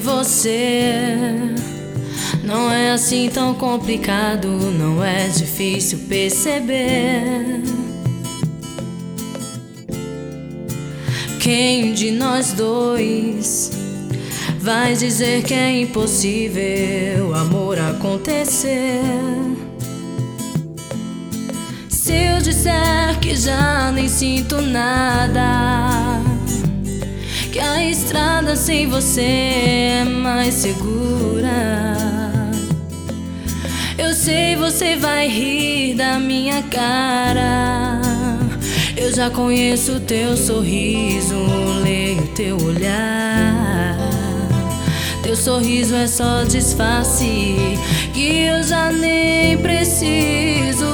você. Não é assim tão complicado, não é difícil perceber. Quem de nós dois vai dizer que é impossível o amor acontecer? Se eu disser que já nem sinto nada, que a estrada sem você é mais segura, eu sei você vai rir da minha cara. Eu já conheço teu sorriso, leio teu olhar. Teu sorriso é só disfarce que eu já nem preciso.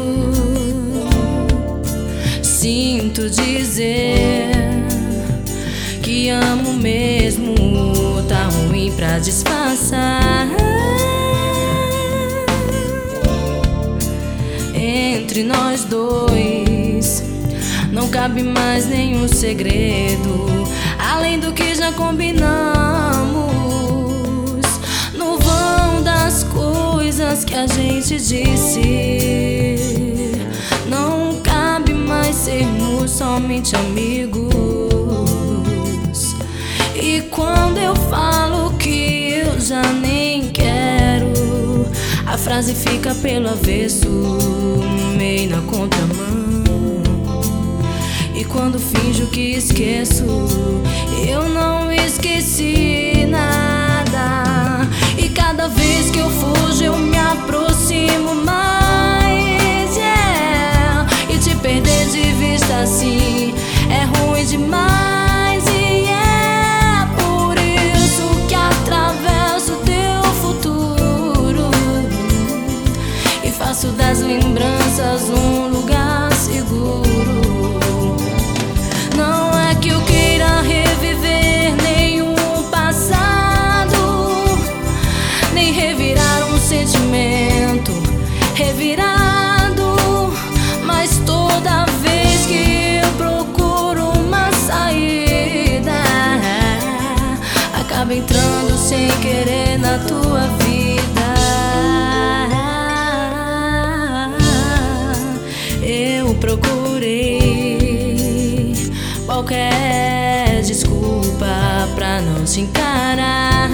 Sinto dizer que amo mesmo, tá ruim pra disfarçar. Entre nós dois não cabe mais nenhum segredo, além do que já combinamos. No vão das coisas que a gente disse, não cabe mais sermos somente amigos. E quando eu falo que eu já nem quero, a frase fica pelo avesso, meio na contramão. E quando finjo que esqueço, eu não esqueci nada. E cada vez que eu fujo eu me aproximo mais, yeah. E te perder de vista assim é ruim demais, e é por isso que atravesso teu futuro e faço das lembranças um lugar seguro. Não é que eu queira reviver nenhum passado, nem revirar um sentimento revirado, mas toda vez que eu procuro uma saída, acaba entrando sem querer na tua vida. Eu procurei qualquer desculpa pra não te encarar,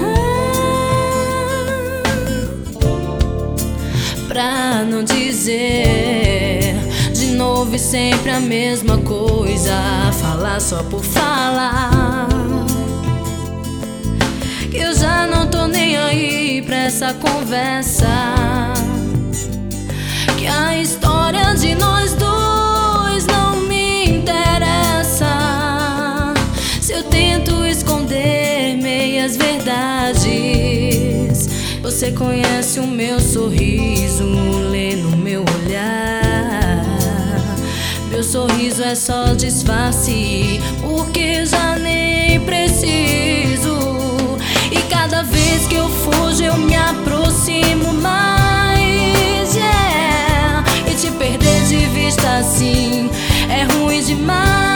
pra não dizer de novo e sempre a mesma coisa, falar só por falar. Que eu já não tô nem aí pra essa conversa, que a história de nós dois não me interessa. Se eu tento esconder meias verdades, você conhece o meu sorriso, lê no meu olhar. Meu sorriso é só disfarce, porque já nem preciso. E cada vez que eu fujo eu me aproximo mais, yeah. E te perder de vista assim é ruim demais.